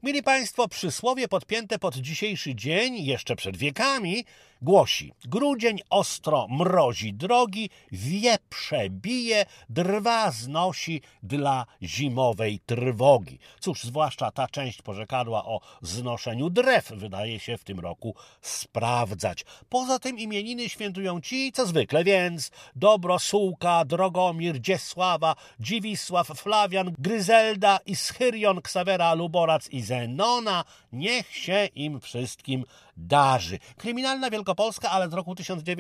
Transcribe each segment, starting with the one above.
Mili Państwo, przysłowie podpięte pod dzisiejszy dzień, jeszcze przed wiekami, głosi: grudzień ostro mrozi drogi, wieprze bije, drwa znosi dla zimowej trwogi. Cóż, zwłaszcza ta część porzekadła o znoszeniu drew wydaje się w tym roku sprawdzać. Poza tym imieniny świętują ci, co zwykle, więc Dobrosółka, Drogomir, Dziesława, Dziwisław, Flawian, Gryzelda, Ischyrion, Ksawera, Luborac i Zenona. Niech się im wszystkim darzy. Kryminalna Wielkopolska, ale z roku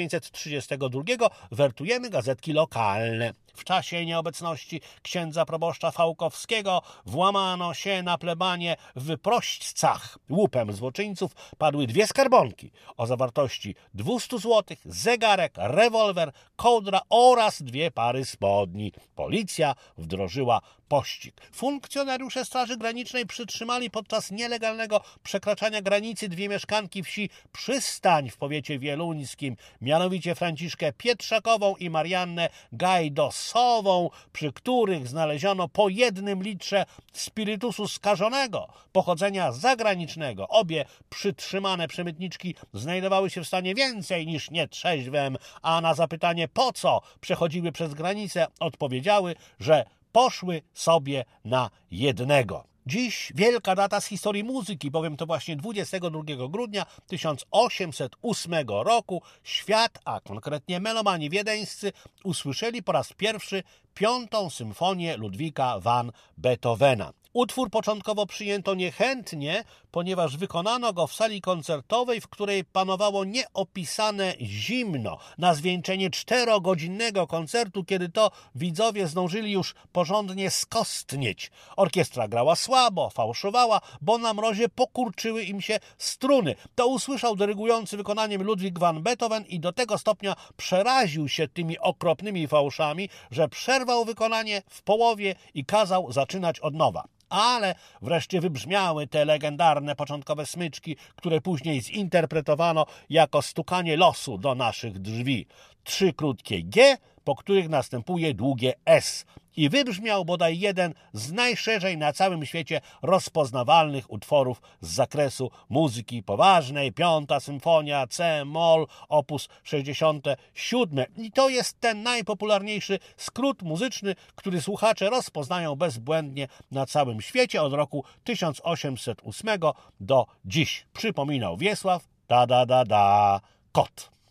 1932 wertujemy gazetki lokalne. W czasie nieobecności księdza proboszcza Fałkowskiego włamano się na plebanie w Prośćcach. Łupem złoczyńców padły 2 skarbonki o zawartości 200 zł, zegarek, rewolwer, kołdra oraz 2 pary spodni. Policja wdrożyła pościg. Funkcjonariusze Straży Granicznej przytrzymali podczas nielegalnego przekraczania granicy 2 mieszkanki wsi Przystań w powiecie wieluńskim, mianowicie Franciszkę Pietrzakową i Mariannę Gajdosową, przy których znaleziono po 1 litrze spirytusu skażonego pochodzenia zagranicznego. Obie przytrzymane przemytniczki znajdowały się w stanie więcej niż nietrzeźwym, a na zapytanie, po co przechodziły przez granicę, odpowiedziały, że poszły sobie na jednego. Dziś wielka data z historii muzyki, bowiem to właśnie 22 grudnia 1808 roku świat, a konkretnie melomani wiedeńscy, usłyszeli po raz pierwszy 5. symfonię Ludwika van Beethovena. Utwór początkowo przyjęto niechętnie, ponieważ wykonano go w sali koncertowej, w której panowało nieopisane zimno. Na zwieńczenie 4-godzinnego koncertu, kiedy to widzowie zdążyli już porządnie skostnieć. Orkiestra grała słabo, fałszowała, bo na mrozie pokurczyły im się struny. To usłyszał dyrygujący wykonaniem Ludwik van Beethoven i do tego stopnia przeraził się tymi okropnymi fałszami, że przerwał wykonanie w połowie i kazał zaczynać od nowa. Ale wreszcie wybrzmiały te legendarne początkowe smyczki, które później zinterpretowano jako stukanie losu do naszych drzwi. 3 krótkie G, po których następuje długie S. I wybrzmiał bodaj jeden z najszerzej na całym świecie rozpoznawalnych utworów z zakresu muzyki poważnej, 5. symfonia C-moll, op. 67. I to jest ten najpopularniejszy skrót muzyczny, który słuchacze rozpoznają bezbłędnie na całym świecie od roku 1808 do dziś. Przypominał Wiesław, Kot.